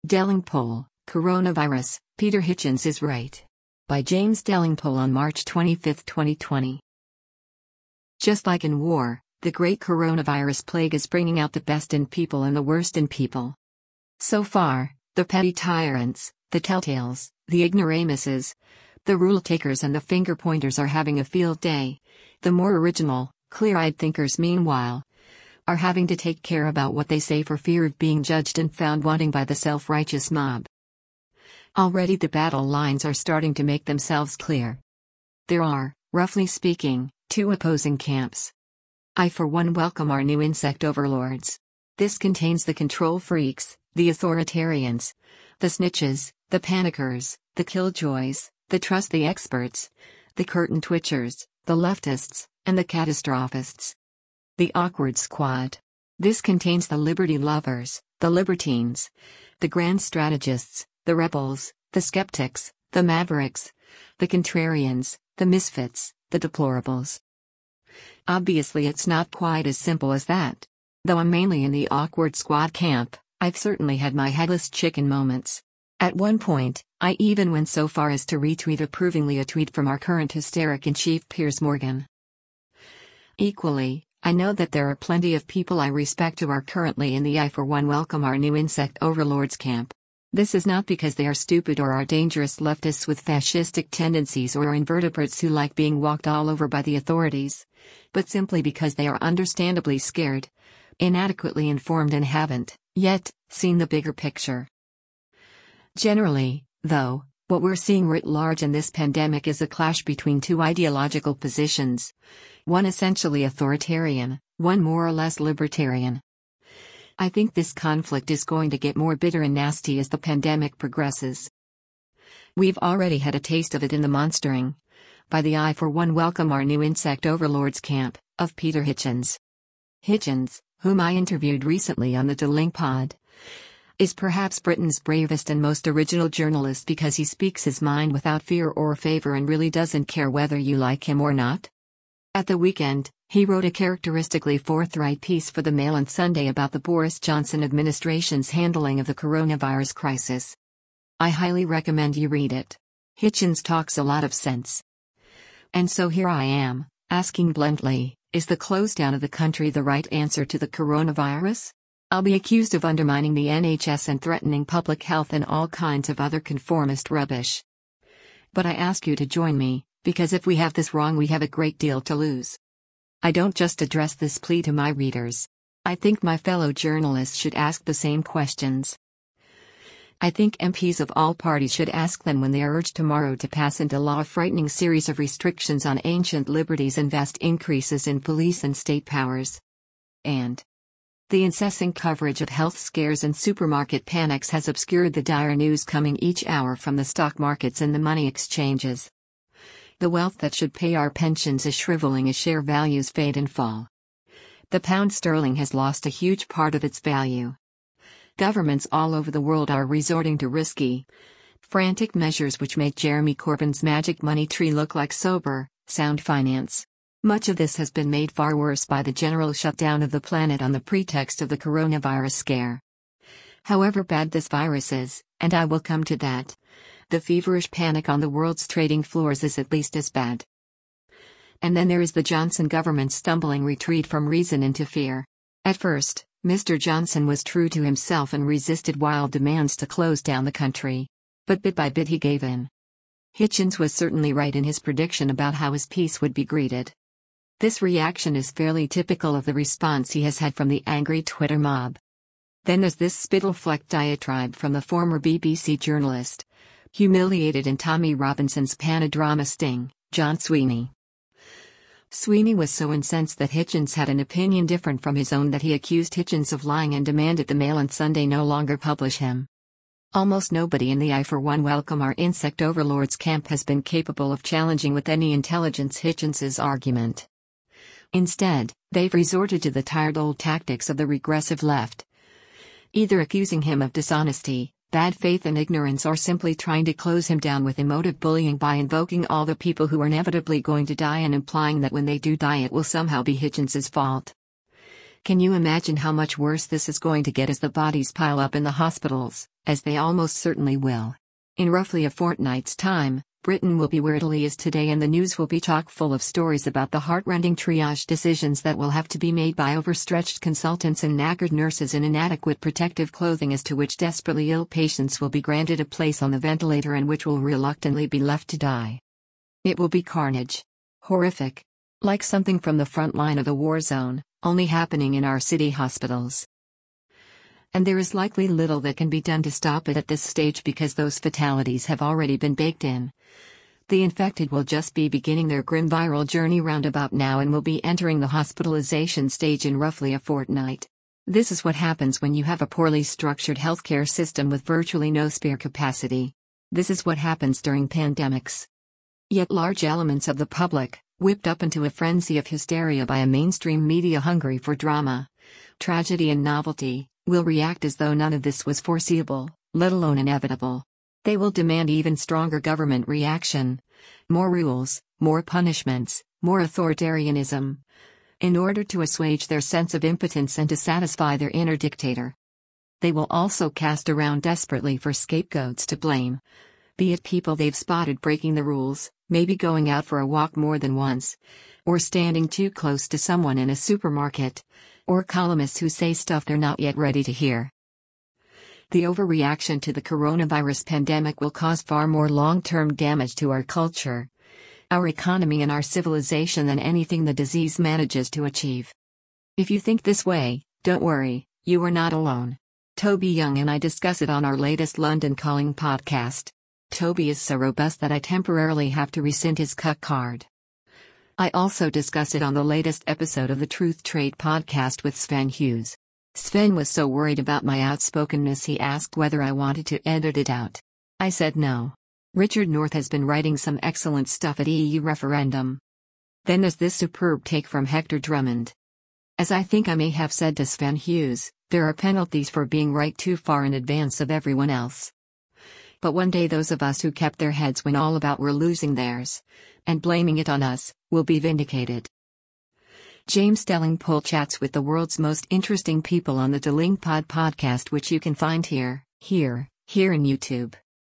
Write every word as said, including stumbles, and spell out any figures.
Delingpole, Coronavirus, Peter Hitchens is right. By James Delingpole on March twenty-fifth, twenty twenty. Just like in war, the great coronavirus plague is bringing out the best in people and the worst in people. So far, the petty tyrants, the telltales, the ignoramuses, the rule-takers and the finger-pointers are having a field day. The more original, clear-eyed thinkers, meanwhile, are having to take care about what they say for fear of being judged and found wanting by the self-righteous mob. Already the battle lines are starting to make themselves clear. There are, roughly speaking, two opposing camps. I for one welcome our new insect overlords. This contains the control freaks, the authoritarians, the snitches, the panickers, the killjoys, the trust the experts, the curtain twitchers, the leftists, and the catastrophists. The awkward squad. This contains the liberty lovers, the libertines, the grand strategists, the rebels, the skeptics, the mavericks, the contrarians, the misfits, the deplorables. Obviously it's not quite as simple as that. Though I'm mainly in the awkward squad camp, I've certainly had my headless chicken moments. At one point, I even went so far as to retweet approvingly a tweet from our current hysteric-in-chief Piers Morgan. Equally, I know that there are plenty of people I respect who are currently in the I for one welcome our new insect overlords camp. This is not because they are stupid or are dangerous leftists with fascistic tendencies or invertebrates who like being walked all over by the authorities, but simply because they are understandably scared, inadequately informed and haven't, yet, seen the bigger picture. Generally, though, what we're seeing writ large in this pandemic is a clash between two ideological positions, one essentially authoritarian, one more or less libertarian. I think this conflict is going to get more bitter and nasty as the pandemic progresses. We've already had a taste of it in the monstering, by the I for one welcome our new insect overlords camp, of Peter Hitchens. Hitchens, whom I interviewed recently on the Delingpod, is perhaps Britain's bravest and most original journalist because he speaks his mind without fear or favor and really doesn't care whether you like him or not. At the weekend, he wrote a characteristically forthright piece for the Mail on Sunday about the Boris Johnson administration's handling of the coronavirus crisis. I highly recommend you read it. Hitchens talks a lot of sense. And so here I am, asking bluntly, is the close down of the country the right answer to the coronavirus? I'll be accused of undermining the N H S and threatening public health and all kinds of other conformist rubbish. But I ask you to join me, because if we have this wrong we have a great deal to lose. I don't just address this plea to my readers. I think my fellow journalists should ask the same questions. I think M Ps of all parties should ask them when they are urged tomorrow to pass into law a frightening series of restrictions on ancient liberties and vast increases in police and state powers. And the incessant coverage of health scares and supermarket panics has obscured the dire news coming each hour from the stock markets and the money exchanges. The wealth that should pay our pensions is shriveling as share values fade and fall. The pound sterling has lost a huge part of its value. Governments all over the world are resorting to risky, frantic measures which make Jeremy Corbyn's magic money tree look like sober, sound finance. Much of this has been made far worse by the general shutdown of the planet on the pretext of the coronavirus scare. However bad this virus is, and I will come to that, the feverish panic on the world's trading floors is at least as bad. And then there is the Johnson government's stumbling retreat from reason into fear. At first, Mister Johnson was true to himself and resisted wild demands to close down the country. But bit by bit he gave in. Hitchens was certainly right in his prediction about how his piece would be greeted. This reaction is fairly typical of the response he has had from the angry Twitter mob. Then there's this spittle-flecked diatribe from the former B B C journalist, humiliated in Tommy Robinson's panadrama sting, John Sweeney. Sweeney was so incensed that Hitchens had an opinion different from his own that he accused Hitchens of lying and demanded the Mail on Sunday no longer publish him. Almost nobody in the I for one welcome our insect overlords camp has been capable of challenging with any intelligence Hitchens's argument. Instead, they've resorted to the tired old tactics of the regressive left, either accusing him of dishonesty, bad faith and ignorance, or simply trying to close him down with emotive bullying by invoking all the people who are inevitably going to die and implying that when they do die it will somehow be Hitchens's fault. Can you imagine how much worse this is going to get as the bodies pile up in the hospitals, as they almost certainly will. In roughly a fortnight's time, Britain will be where Italy is today, and the news will be chock full of stories about the heart-rending triage decisions that will have to be made by overstretched consultants and knackered nurses in inadequate protective clothing, as to which desperately ill patients will be granted a place on the ventilator and which will reluctantly be left to die. It will be carnage. Horrific. Like something from the front line of a war zone, only happening in our city hospitals. And there is likely little that can be done to stop it at this stage, because those fatalities have already been baked in. The infected will just be beginning their grim viral journey roundabout now and will be entering the hospitalization stage in roughly a fortnight. This is what happens when you have a poorly structured healthcare system with virtually no spare capacity. This is what happens during pandemics. Yet large elements of the public, whipped up into a frenzy of hysteria by a mainstream media hungry for drama, tragedy and novelty, will react as though none of this was foreseeable, let alone inevitable. They will demand even stronger government reaction, more rules, more punishments, more authoritarianism, in order to assuage their sense of impotence and to satisfy their inner dictator. They will also cast around desperately for scapegoats to blame, be it people they've spotted breaking the rules, maybe going out for a walk more than once, or standing too close to someone in a supermarket, or columnists who say stuff they're not yet ready to hear. The overreaction to the coronavirus pandemic will cause far more long-term damage to our culture, our economy and our civilization than anything the disease manages to achieve. If you think this way, don't worry, you are not alone. Toby Young and I discuss it on our latest London Calling podcast. Toby is so robust that I temporarily have to rescind his cuck card. I also discuss it on the latest episode of the Truth Trade podcast with Sven Hughes. Sven was so worried about my outspokenness he asked whether I wanted to edit it out. I said no. Richard North has been writing some excellent stuff at E U referendum. Then there's this superb take from Hector Drummond. As I think I may have said to Sven Hughes, there are penalties for being right too far in advance of everyone else. But one day those of us who kept their heads when all about were losing theirs, and blaming it on us, will be vindicated. James Delingpole chats with the world's most interesting people on the Delingpod podcast, which you can find here, here, here in YouTube.